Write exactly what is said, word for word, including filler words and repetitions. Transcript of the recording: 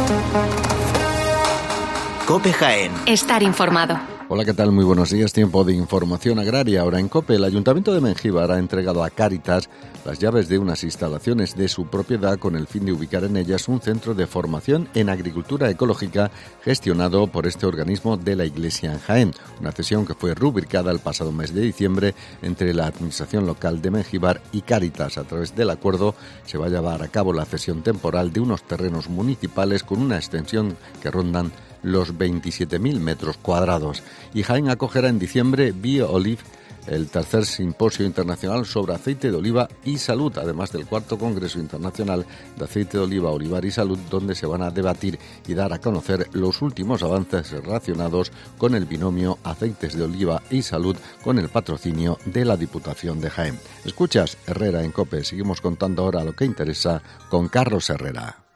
COPE Jaén. Estar informado. Hola, ¿qué tal? Muy buenos días. Tiempo de información agraria. Ahora en COPE, el Ayuntamiento de Mengíbar ha entregado a Cáritas las llaves de unas instalaciones de su propiedad con el fin de ubicar en ellas un centro de formación en agricultura ecológica gestionado por este organismo de la Iglesia en Jaén. Una cesión que fue rubricada el pasado mes de diciembre entre la Administración local de Mengíbar y Cáritas. A través del acuerdo se va a llevar a cabo la cesión temporal de unos terrenos municipales con una extensión que rondan los veintisiete mil metros cuadrados. Y Jaén acogerá en diciembre BioOlive, el tercer simposio internacional sobre aceite de oliva y salud, además del cuarto Congreso Internacional de Aceite de Oliva, Olivar y Salud, donde se van a debatir y dar a conocer los últimos avances relacionados con el binomio aceites de oliva y salud, con el patrocinio de la Diputación de Jaén. Escuchas Herrera en COPE. Seguimos contando ahora lo que interesa con Carlos Herrera.